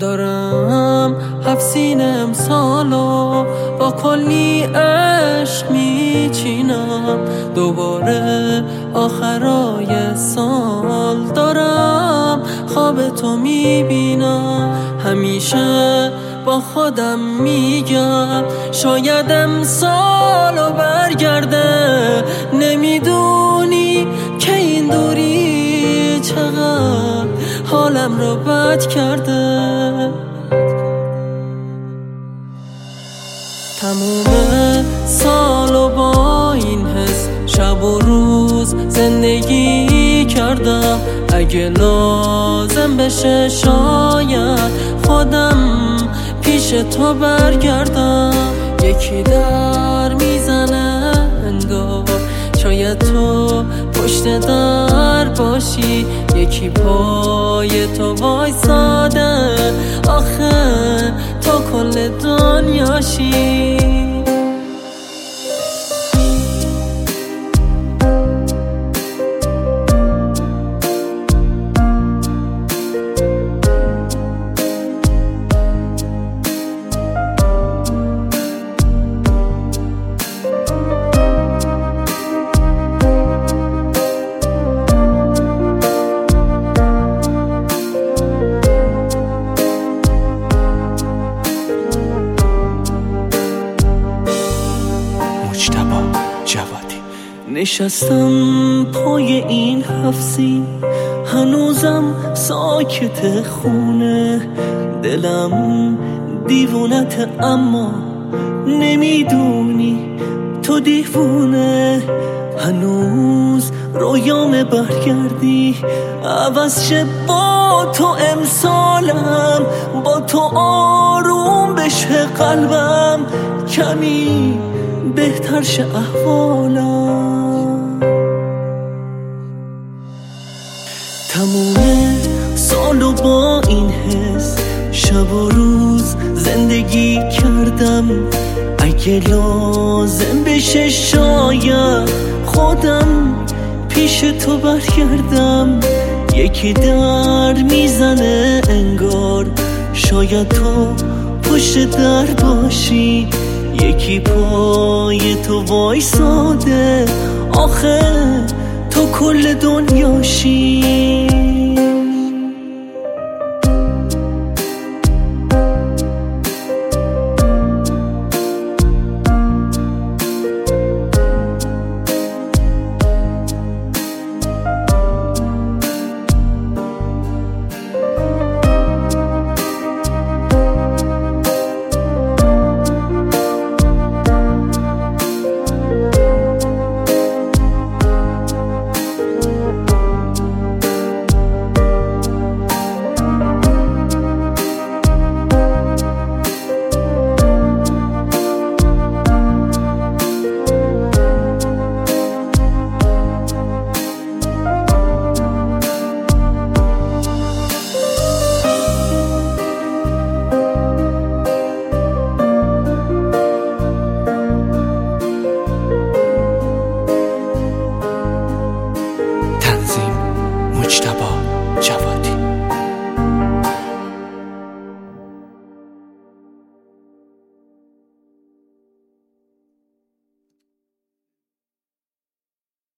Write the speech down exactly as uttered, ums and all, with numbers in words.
دارم هفت سینه امسالو با کلی عشق میچینم، دوباره آخرای سال دارم خواب تو میبینم. همیشه با خودم میگم شاید امسالو برگرده، نمیدونی که این دوری چقدر حالم رو بد کرده. تموم سالو با این حس شب و روز زندگی کردم، اگه لازم بشه شاید خودم پیش تو برگردم. یکی در میزنه انگار شاید تو پشت در باشی، یکی پای تو وایساده آخه تو کل دنیاشی. نشستم پای این حفظی، هنوزم ساکت خونه، دلم دیوونت اما نمیدونی تو دیوونه. هنوز رویام برگردی عوض شه با تو امسالم، با تو آروم بشه قلبم، کمی بهتر شه احوالم. تموم سالو با این حس شب و روز زندگی کردم، اگه لازم بشه شاید خودم پیش تو برگردم. یکی در میزنه انگار شاید تو پشت در باشی، یکی پای تو وایساده آخه تو کل دنیاشی.